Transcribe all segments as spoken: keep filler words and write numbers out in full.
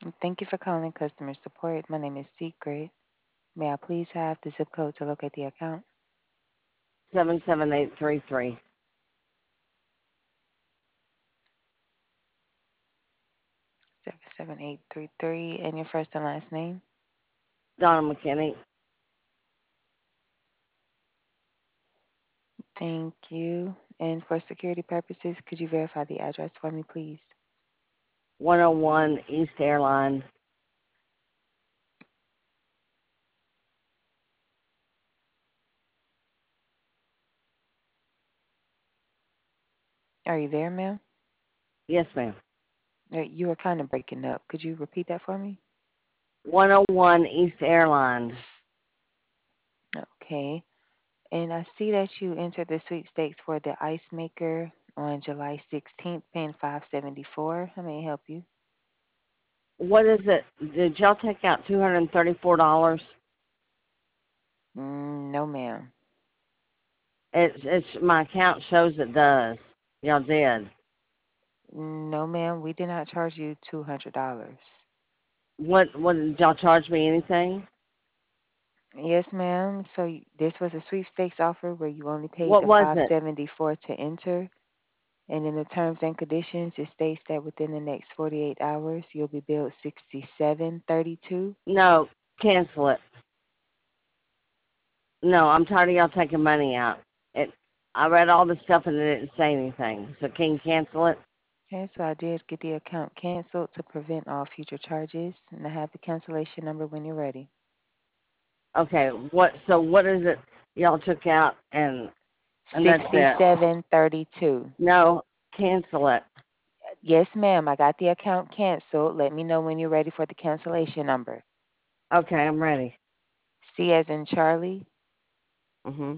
Thank you for calling customer support. My name is Secret. May I please have the zip code to locate the account? seven seven eight three three. seven seven eight three three. And your first and last name? Donna McKinney. Thank you. And for security purposes, could you verify the address for me, please? one oh one East Airline. Are you there, ma'am? Yes, ma'am. Uh, You were kind of breaking up. Could you repeat that for me? one oh one East Airline. Okay. And I see that you entered the sweepstakes for the ice maker on July sixteenth, paying five seventy-four. How may I help you? What is it? Did y'all take out two hundred thirty-four dollars? Mm, no, ma'am. It's it's my account shows it does. Y'all did. No, ma'am. We did not charge you two hundred dollars. What what did y'all charge me anything? Yes, ma'am. So y- this was a sweepstakes offer where you only paid What the was five it? seventy four to enter, and in the terms and conditions, it states that within the next forty eight hours, you'll be billed sixty seven thirty two. No, cancel it. No, I'm tired of y'all taking money out. It I read all the stuff and it didn't say anything. So can you cancel it? Okay, so I did get the account canceled to prevent all future charges, and I have the cancellation number when you're ready. Okay, what so what is it y'all took out and and that's Sixty it? seven thirty two. No, cancel it. Yes, ma'am. I got the account canceled. Let me know when you're ready for the cancellation number. Okay, I'm ready. C as in Charlie, Mhm.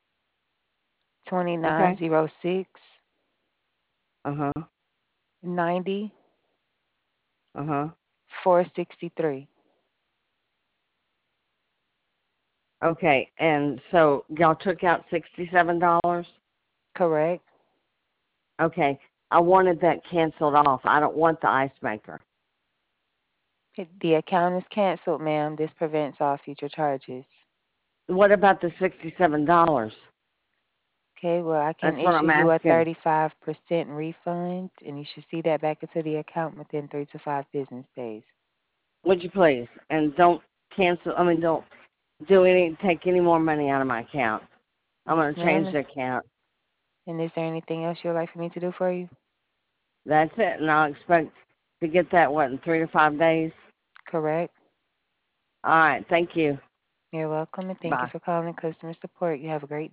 Okay. twenty nine zero six Uh huh. ninety Uh huh. four sixty three. Okay, and so y'all took out sixty-seven dollars. Correct. Okay, I wanted that canceled off. I don't want the ice maker. It- The account is canceled, ma'am. This prevents all future charges. What about the sixty-seven dollars? Okay, well, I can That's what issue I'm you a asking. thirty-five percent refund, and you should see that back into the account within three to five business days. Would you please? And don't cancel. I mean, don't do any take any more money out of my account. I'm Yes, gonna change ma'am. the account. And is there anything else you would like for me to do for you? That's it, and I'll expect to get that what in three to five days. Correct. All right, thank you. You're welcome, and thank you Bye. for calling customer support. You have a great day.